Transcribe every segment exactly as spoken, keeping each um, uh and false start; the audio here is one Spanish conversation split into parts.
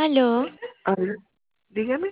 Aló, Hola, dígame.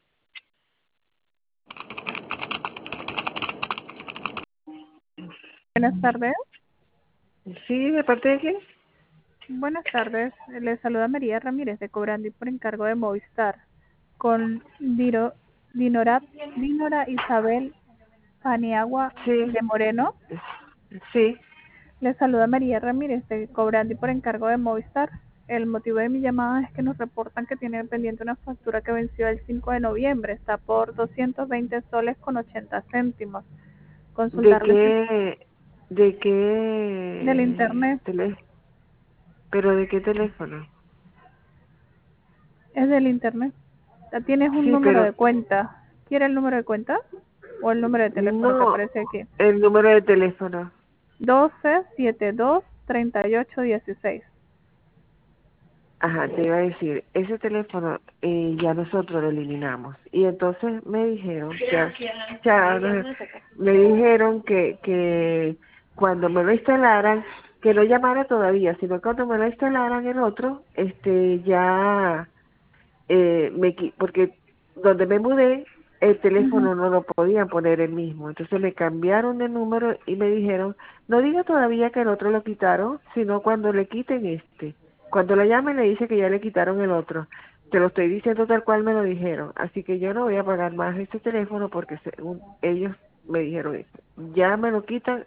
Buenas tardes. Sí, ¿de parte de quién? Buenas tardes. Le saluda María Ramírez de Cobrandi por encargo de Movistar con Diro, Dinora, Dinora Isabel Paniagua Sí, de Moreno. sí. Le saluda María Ramírez de Cobrandi por encargo de Movistar. El motivo de mi llamada es que nos reportan que tienen pendiente una factura que venció el cinco de noviembre. Está por doscientos veinte soles con ochenta céntimos. ¿De Consultarle si qué, de del qué internet. teléfono? ¿Pero de qué teléfono? Es del internet. Ya tienes un Sí, número pero de cuenta. ¿Quiere el número de cuenta? ¿O el número de teléfono que no aparece aquí? el número de teléfono. doce setenta y dos treinta y ocho dieciséis. Ajá, te iba a decir, ese teléfono eh, ya nosotros lo eliminamos. Y entonces me dijeron, ya, ya, no, me dijeron que, que cuando me lo instalaran, que no llamara todavía, sino cuando me lo instalaran el otro, este, ya, eh, me, qui- porque donde me mudé, el Ujú. teléfono no lo podían poner el mismo. Entonces me cambiaron de número y me dijeron, no diga todavía que el otro lo quitaron, sino cuando le quiten este. Cuando la llamen le dice que ya le quitaron el otro. Te lo estoy diciendo tal cual me lo dijeron. Así que yo no voy a pagar más este teléfono porque según ellos me dijeron eso. Ya me lo quitan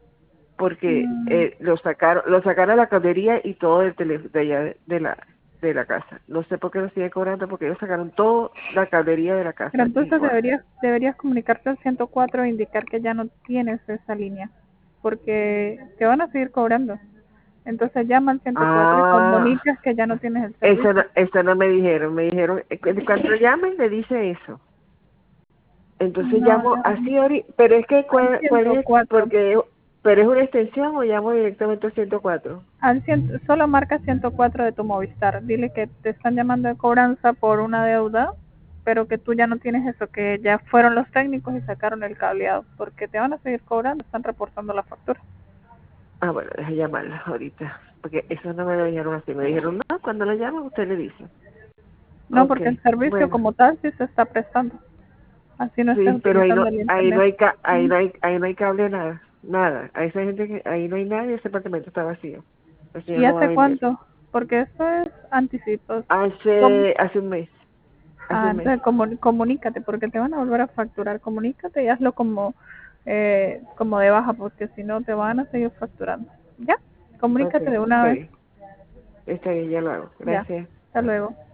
porque Mm, eh, lo sacaron lo sacaron a la caldería y todo del teléfono de allá de, de la de la casa. No sé por qué lo siguen cobrando porque ellos sacaron toda la caldería de la Pero casa entonces igual. deberías, deberías comunicarte al ciento cuatro e indicar que ya no tienes esa línea. Porque te van a seguir cobrando. Entonces llama al ciento cuatro y Ah, comunicas que ya no tienes el eso no, servicio. eso no me dijeron, me dijeron, eh, cu- cuando llamen le dice eso. Entonces No, llamo no. así ahorita, pero es que Al cuál, cuál ciento es, cuatro. porque, pero es una extensión o llamo directamente al ciento cuatro. Al cien, solo marca ciento cuatro de tu Movistar. Dile que te están llamando de cobranza por una deuda, pero que tú ya no tienes eso, que ya fueron los técnicos y sacaron el cableado, porque te van a seguir cobrando, están reportando la factura. Ah, bueno, deja llamarla ahorita, porque eso no me lo dijeron así, me dijeron, no, cuando lo llaman usted le dice. No, Ok, porque el servicio bueno, como tal sí se está prestando. Así no estés sí, pero ahí no, utilizando el ahí no internet. hay, ca ahí Mm. no hay, ahí no hay cable nada, nada. A esa gente que, ahí no hay nadie, ese apartamento está vacío. El señor ¿Y lo va a hace vender. cuánto? Porque eso es anticipos. ¿Cómo? Hace, hace un mes, hace Ah, un mes. entonces comu- comunícate, porque te van a volver a facturar. Comunícate y hazlo como, eh, como de baja, porque si no te van a seguir facturando. ¿Ya? Ok, Comunícate de una está vez. bien, está bien, ya lo hago. Ya. Gracias. Hasta luego.